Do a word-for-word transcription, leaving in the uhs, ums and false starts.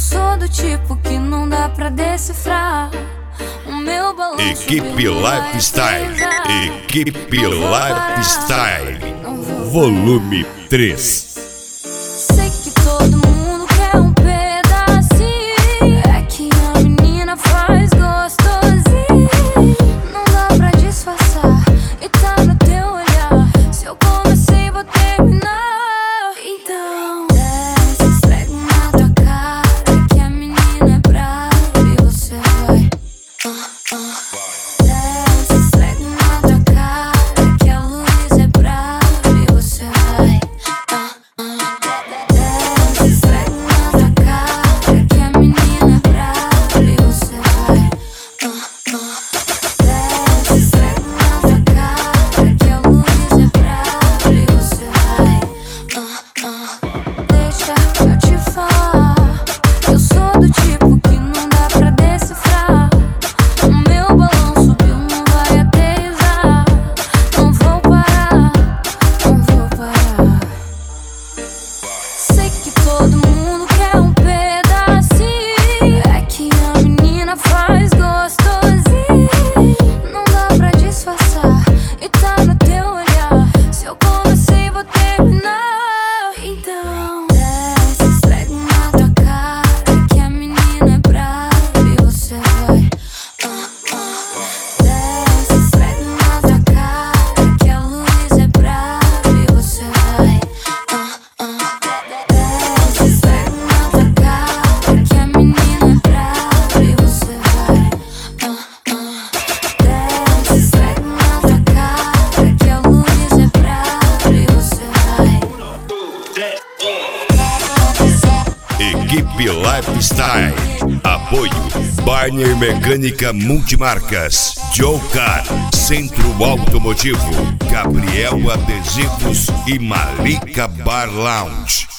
sou do tipo que não dá pra decifrar. O meu balanço. Equipe Lifestyle. Equipe Lifestyle. Volume três. Sei que todo mundo quer um pedacinho. É que a menina faz gostosinho. Não dá pra disfarçar e tá no teu olhar. Se eu comecei, vou terminar. Então desce, esfrega na tua cara que a menina é brava e você vai. Uh, uh. Desce, esfrega na tua cara que a luz é brava e você vai. Uh, uh. Desce, esfrega na tua cara que a menina é brava e você vai. Uh, uh. Desce, esfrega na tua cara que a luz é brava e você vai. Uh, uh. Deixa eu te falar, eu sou do tipo que não dá pra decifrar. O meu balão subiu, não vai aterrissar. Não vou parar, não vou parar. Sei que todo mundo quer um pedacinho. É que a menina faz gostosinho. Não dá pra disfarçar e tá no teu olhar. Se eu comecei, vou terminar. Então desce, esfrega na tua cara que a menina é brava e você vai. Uh, uh. Desce, esfrega na tua cara que a luz é brava e você vai. Uh, uh. Desce, esfrega na tua cara que a menina é brava e você vai. Uh, uh. Desce, esfrega na tua cara que a luz é brava e você vai. Equipe Lifestyle. Apoio Barner Mecânica Multimarcas, Joe Car, Centro Automotivo, Gabriel Adesivos e Malika Bar Lounge.